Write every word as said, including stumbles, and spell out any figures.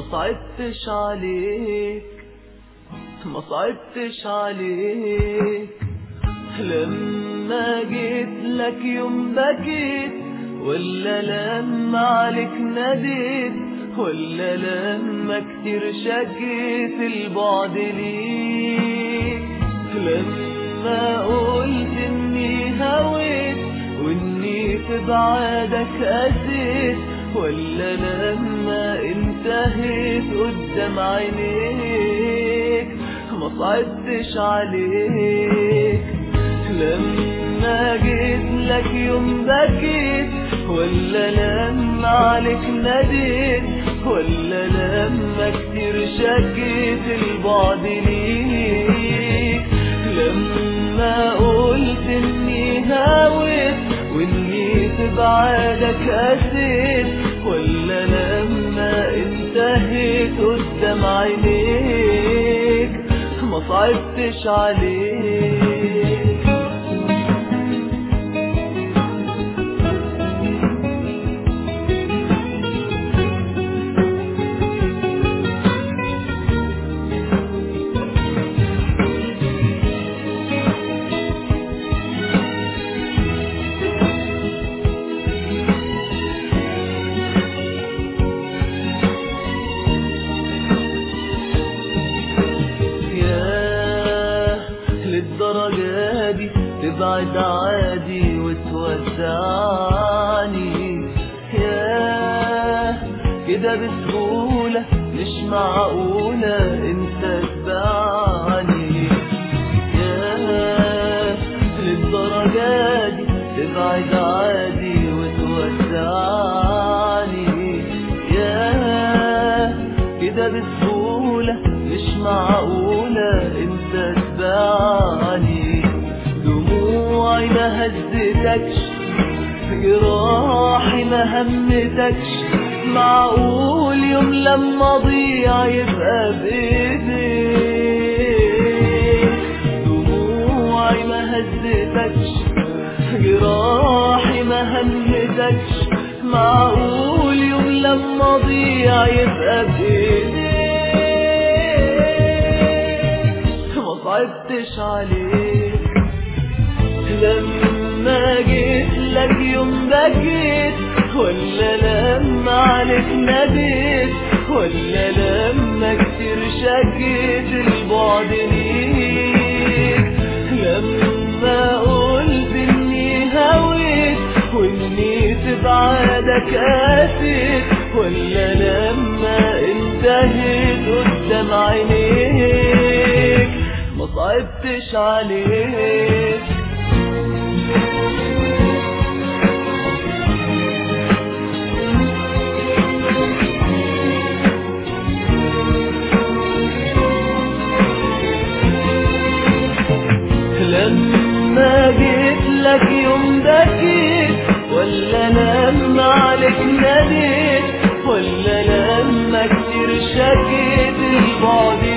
صعبتش عليك ما صعبتش عليك لما جيت لك يوم بكيت، ولا لما عليك ناديت، ولا لما كتير شكيت البعد ليك، لما قلت اني هويت واني في بعادك قسيت، ولا لما انتهيت قدام عينيك. ما صعبتش عليك لما جيت لك يوم بكيت، ولا لما عليك ناديت، ولا لما كتير شكيت البعد ليك، لما قلت اني هاويت واني في بعادك قسيت، ولا لما انتهيت قدام عينيك. ما صعبتش عليك للدرجة دي تبعد عادي وتودعني؟ ياه كده بسهولة مش معقولة انت تبعني. ياه للدرجة دي تبعد عادي وتودعني؟ ياه كده بسهولة مش معقولة انت تبعني. دموعي ما هزتكش، جراحي ما همتكش، معقول يوم لما اضيع يبقى بايديك؟ دموعي ما هزتكش، جراحي ما همتكش، معقول يوم لما اضيع يبقى بايديك؟ ما صعبتش عليك لما جيت لك يوم بكيت، ولا لما عليك ناديت، ولا لما كتير شكيت البعد ليك، لما قلت اني هويت واني في بعادك قاسيت، ولا لما انتهيت قدام عينيك. ما صعبتش عليك لما جيت لك يوم بكيت، ولا لما عليك ناديت، ولا لما كتير شكيت البعد